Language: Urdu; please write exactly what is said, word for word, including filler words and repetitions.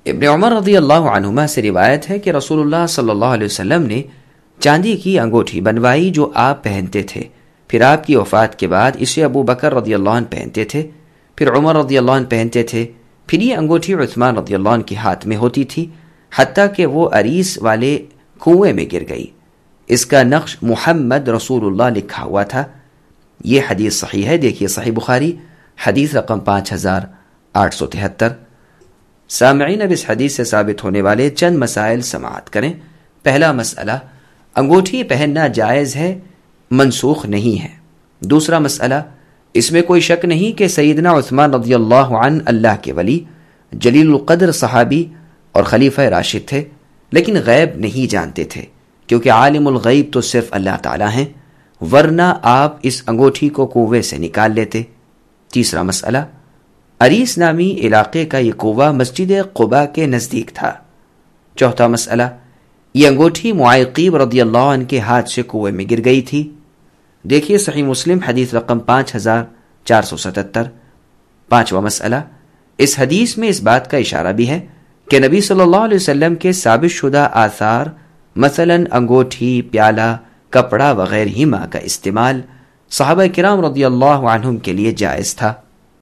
ابن عمر رضی اللہ عنہما سے روایت ہے کہ رسول اللہ صلی اللہ علیہ وسلم نے چاندی کی انگوٹھی بنوائی جو آپ پہنتے تھے، پھر آپ کی وفات کے بعد اسے ابو بکر رضی اللہ عنہ پہنتے تھے، پھر عمر رضی اللہ عنہ پہنتے تھے، پھر یہ انگوٹھی عثمان رضی اللہ عنہ کے ہاتھ میں ہوتی تھی حتیٰ کہ وہ عریس والے کنویں میں گر گئی۔ اس کا نقش محمد رسول اللہ لکھا ہوا تھا۔ یہ حدیث صحیح ہے، دیکھیے صحیح بخاری حدیث رقم پانچ ہزار آٹھ سو تہتر۔ سامعین، اب اس حدیث سے ثابت ہونے والے چند مسائل سماعت کریں۔ پہلا مسئلہ، انگوٹھی پہننا جائز ہے، منسوخ نہیں ہے۔ دوسرا مسئلہ، اس میں کوئی شک نہیں کہ سیدنا عثمان رضی اللہ عنہ اللہ کے ولی، جلیل القدر صحابی اور خلیفہ راشد تھے، لیکن غیب نہیں جانتے تھے، کیونکہ عالم الغیب تو صرف اللہ تعالیٰ ہیں، ورنہ آپ اس انگوٹھی کو کنویں سے نکال لیتے۔ تیسرا مسئلہ، عریس نامی علاقے کا یہ کنواں مسجد قباء کے نزدیک تھا۔ چوتھا مسئلہ، یہ انگوٹھی معیقیب رضی اللہ عنہ کے ہاتھ سے کنویں میں گر گئی تھی۔ دیکھیے صحیح مسلم حدیث رقم پانچ ہزار چار سو ستتر۔ پانچواں مسئلہ، اس حدیث میں اس بات کا اشارہ بھی ہے کہ نبی صلی اللہ علیہ وسلم کے ثابت شدہ آثار مثلا انگوٹھی، پیالہ، کپڑا وغیرہ ہما کا استعمال صحابہ کرام رضی اللہ عنہم کے لیے جائز تھا۔